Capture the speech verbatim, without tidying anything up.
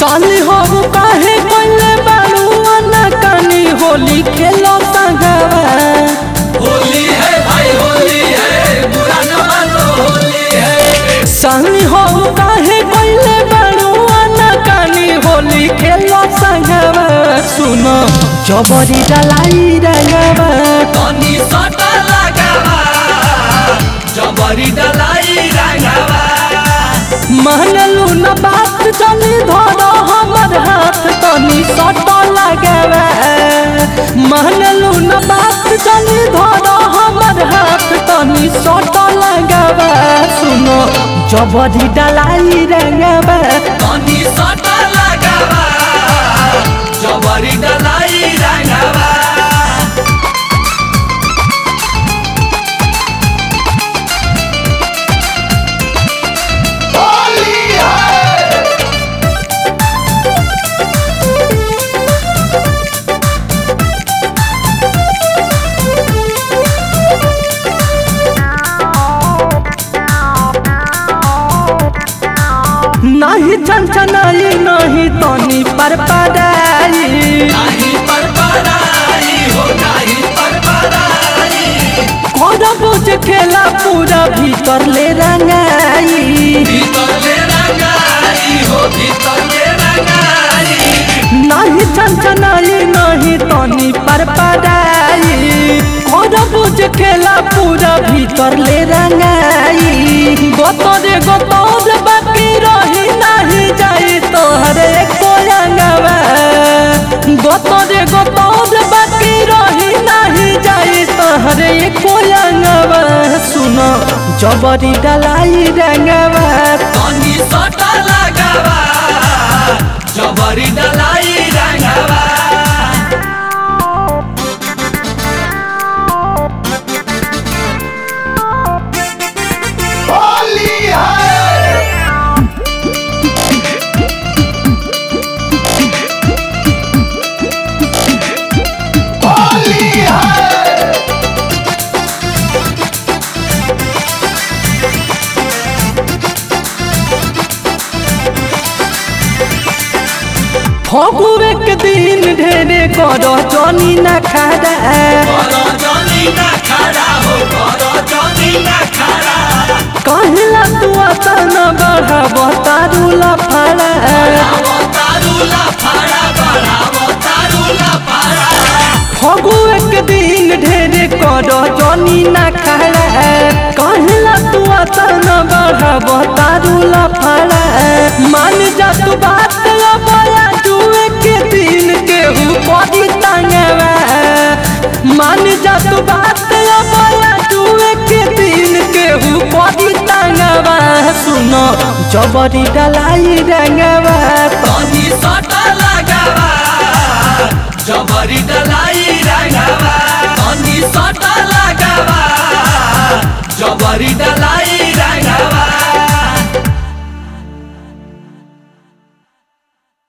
साली हो काहे कोइले बालुआ ना कानी होली खेलो संगवा। होली है भाई होली है, बुरा न मानो होली है। साली हो काहे कोइले बालुआ ना कानी होली खेलो संगवा। सुनो जबरी डलाई रंगवा तनी सटा लगावा, जबरी डलाई रंगवा। मानलू न बात चली धरो हमर हाथ तनी सटा लगावा। मानलू न बात चली धरो हमर हाथ तनी सटा लगावा। सुनो जबरी डलाई रंगवा तनी सटा लगावा, जबरी डलाई रंगवा। नहीं छनछनाई नहीं तनी पर पड़ाई। नहीं पर पड़ाई हो, नहीं पर पड़ाई। कोरा बुझ खेला पूरा भीतर ले रंगाई। भीतर ले रंगाई हो, भीतर ले रंगाई। नहीं छनछनाई नहीं तनी पर पड़ाई। कोरा बुझ खेला पूरा भीतर ले रंगाई। गोतरे गोतोर बाकी रही नहीं जाई तोहरे एको रंगवा। गोतरे गोतोर बाकी रही नहीं जाई तोहरे एको रंगवा। सुनो जबरी डलाई रंगवा तनी सटा लगावा, जबरी डलाई रंगवा। फगुए के दिन ढेरे करो जनी न खड़ा। करो जनी ना खड़ा हो, करो जनी ना खड़ा। कहला तू तन बढ़ाव तारुला फड़ा। बढ़ावो तारुला फड़ा, बढ़ावो तारुला फड़ा। फगुए के दिन ढेरे करो जनी न खड़ा। कहला तू तन बढ़ाव तारुला फड़ा। मान जा तू बात बया जुए के दिन केहू पदी तंगवा। मान जा तू बात बया जुए के दिन केहू पदी तंगवा। सुनो जबरी डलाई रंगवा तनी